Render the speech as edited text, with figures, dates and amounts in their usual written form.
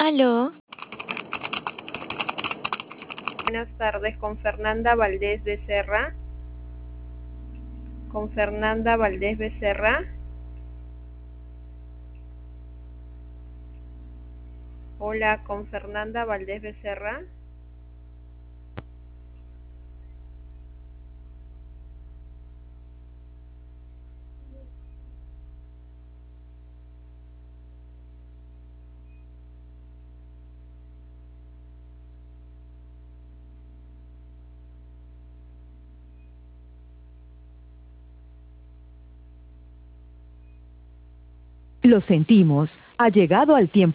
Aló, Buenas tardes, con Fernanda Valdés Becerra. Con Fernanda Valdés Becerra. Hola, con Fernanda Valdés Becerra. Lo sentimos, ha llegado al tiempo.